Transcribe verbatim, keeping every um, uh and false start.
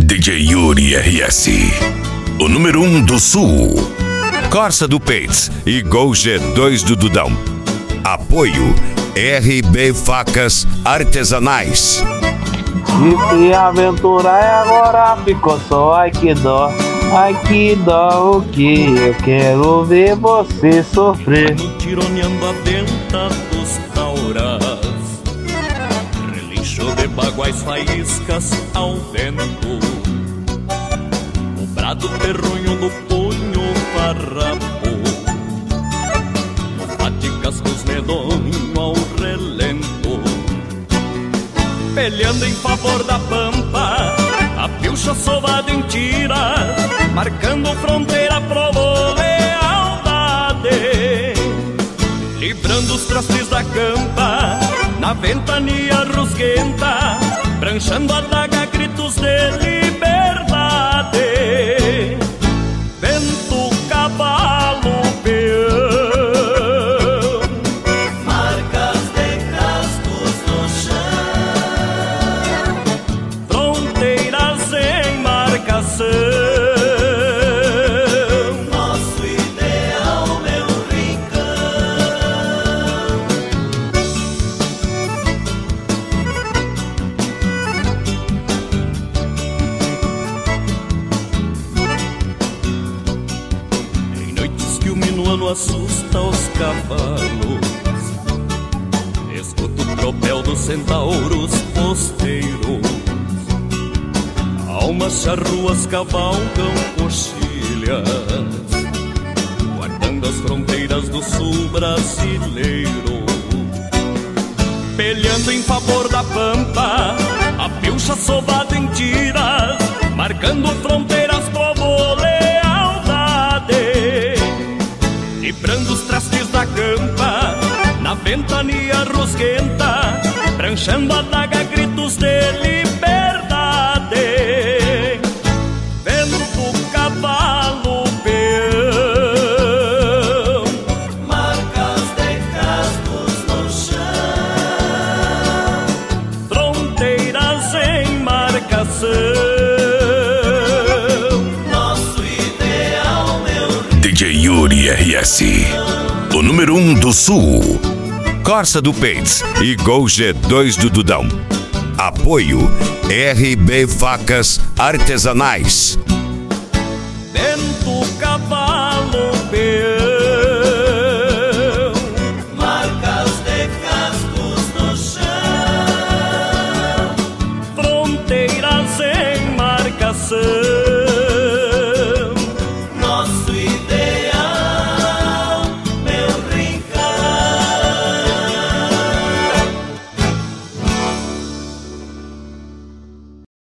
D J Yuri R S, o número um do Sul. Corsa do Peitz e Gol G dois do Dudão. Apoio R B Facas Artesanais. E se aventurar é agora, ficou só ai que dó. Ai que dó o que eu quero ver você sofrer. Mano tironeando a venta dos tauras, relincho de baguais faíscas ao vento, o brado terronho do punho farrapo, bate cascos medonho ao relento, peleando em favor da pampa, a pilcha sovada em tira, marcando fronteira, provou lealdade, livrando os trastes da campa, na ventania rusguenta, branchando a daga, gritos de liberdade. Vento, cavalo, peão, marcas de cascos no chão, fronteiras em marcação. nosso ideal, meu rincão. Em noites que o minuano assusta os cavalos, escuto o tropel dos centauros posteiros, almas charruas cavalgam coxilhas, guardando as fronteiras do sul brasileiro, peleando em favor da pampa, a pilcha sovada em tiras, marcando fronteiras, povo lealdade, livrando os trastes da campa, na ventania rusguenta, branchando a daga, gritos de liberdade. Vento, cavalo, peão, Marcas de cascos no chão, fronteiras em marcação. nosso ideal, meu D J Yuri R S, o número um do Sul. Corsa do Peitz e Gol G dois do Dudão. Apoio R B Facas Artesanais.